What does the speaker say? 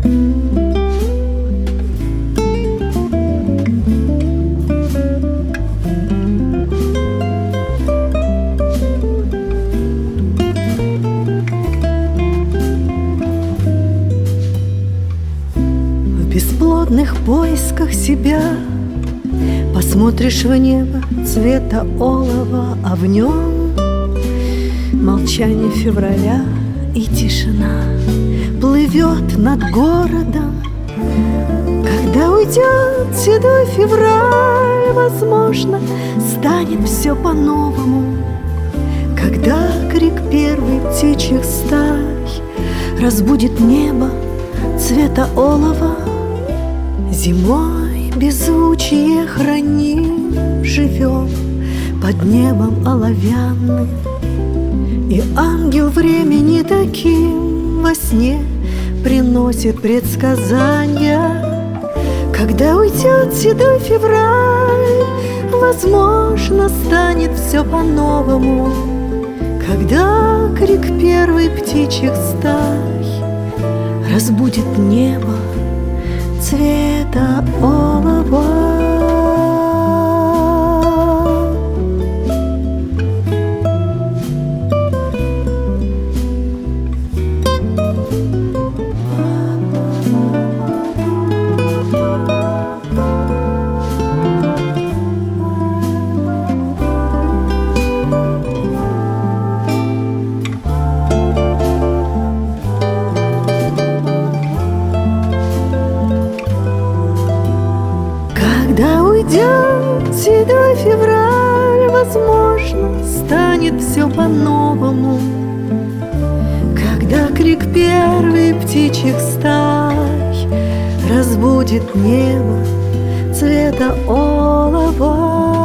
В бесплодных поисках себя посмотришь в небо цвета олова, а в нем молчание февраля и тишина плывет над городом. Когда уйдет седой февраль, возможно, станет все по-новому. Когда крик первой птичьих стай разбудит небо цвета олова, зимой беззвучие храним, живем под небом оловянным. И ангел времени таким во сне приносит предсказания. Когда уйдет седой февраль, возможно, станет все по-новому. Когда крик первой птичьих стай разбудит небо цвета олова. Когда уйдет седой февраль, возможно, станет все по-новому. Когда крик первой птичьих стай разбудит небо цвета олова.